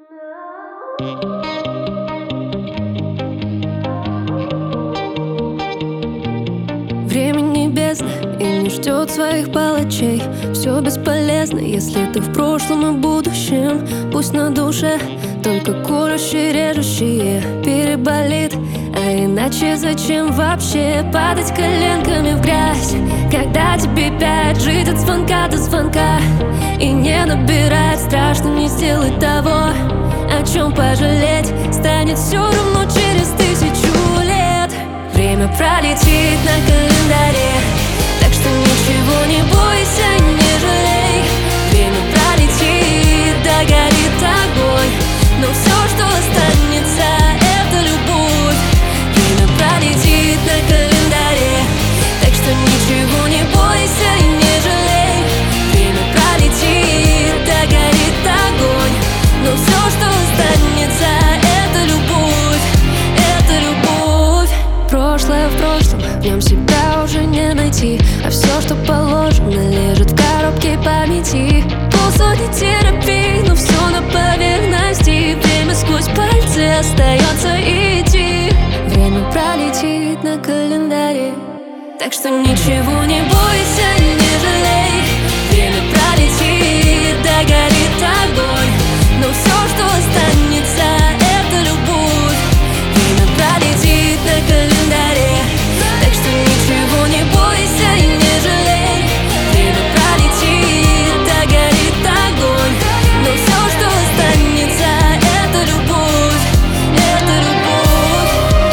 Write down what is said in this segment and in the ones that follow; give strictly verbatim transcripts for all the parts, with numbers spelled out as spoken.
Время не бездна и не ждет своих палачей. Все бесполезно, если ты в прошлом и будущем. Пусть на душе только колющие, режущие переболит. А иначе зачем вообще падать коленками в грязь, когда тебе пять жить от звонка до звонка и не набирать? Страшно не сделать того, о чем пожалеть станет все равно через тысячу лет. Время пролетит на календаре, так что ничего не бойся, не жалей. Время пролетит, догорит огонь, но все, что останется, это любовь. Время пролетит на календаре, так что ничего не бойся и не жалей. Время пролетит, догорит огонь, но все, что останется, это любовь, это любовь. Прошлое в прошлом, в нем себя уже не найти, а все, что положено, лежит в коробке памяти. Полсотни терапий, но все на поверхности. Время сквозь пальцы остается идти. Время пролетит на календаре, так что ничего не бойся, не жалей. Время пролетит, догорит огонь, но все, что останется, это любовь. Время пролетит на календаре, так что ничего не бойся и не жалей. Время пролетит, догорит огонь, но все, что останется, это любовь, это любовь.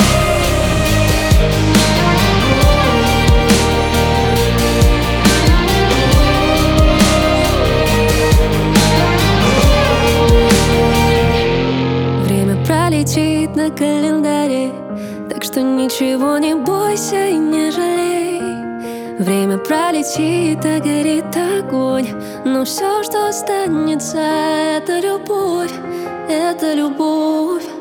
Время пролетит на календаре, так что ничего не бойся и не жалей. Время пролетит, догорит огонь, но все, что останется, это любовь, это любовь.